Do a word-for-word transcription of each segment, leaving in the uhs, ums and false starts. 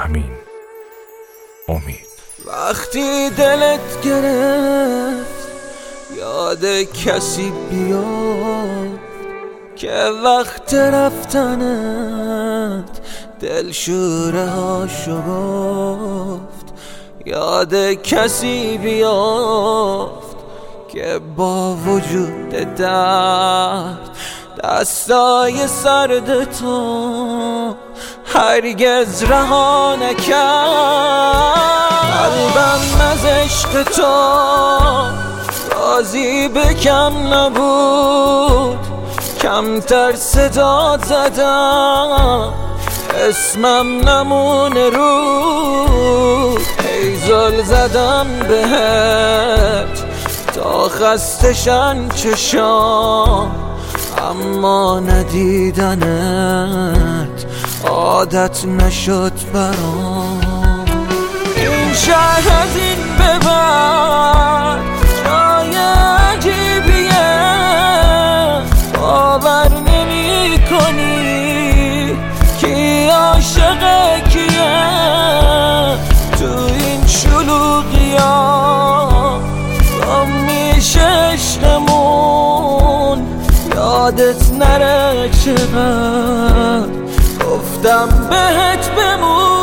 همین امید. وقتی دلت گرفت یاد کسی بیاد که وقت رفتنت دلشوره هاشو گفت، یاد کسی بیافت که با وجود درد دستای سرد تو هرگز رها نکرد. قلبم از عشق تو راضی به کم نبود، کمتر صدا زدم اسمم نمونه رود. هیزل زدم بهت تا خستشن چشام، اما ندیدنت عادت نشد برام. این شهر از این به بعد جای عجیبیه، باور نمی کنی کی عاشق کیه. تو این شلوغی‌ها گم میشه عشقمون، یادت نره چقدر گفتم بهت بمون.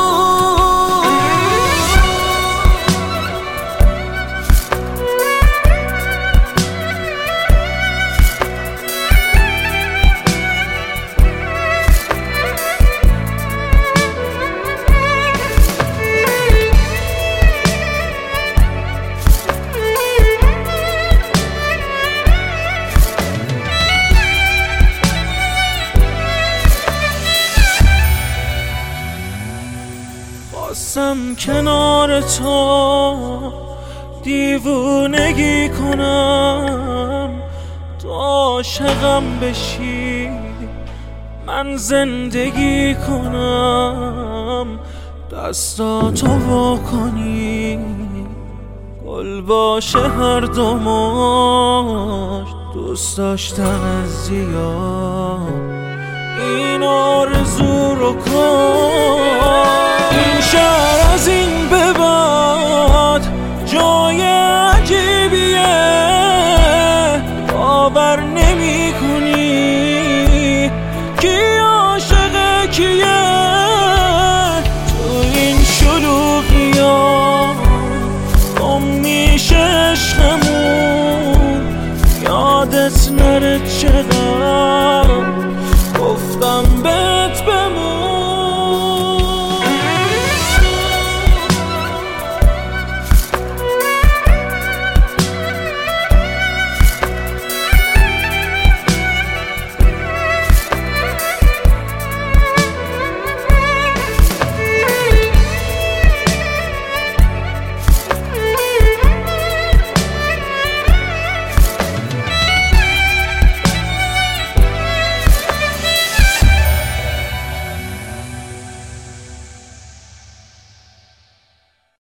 خواستم کنار تو دیوونگی کنم، تو عاشقم بشی من زندگی کنم. دستاتو وا کنی گل باشه هر دو ماش، دوست داشتن از زیاد این آرزو رو کن. این شهر از این به بعد جای عجیبیه، باور نمی کنی کی عاشق کیه. تو این شلوغی‌ها گم میشه عشقمون، یادت نره چقدر گفتم به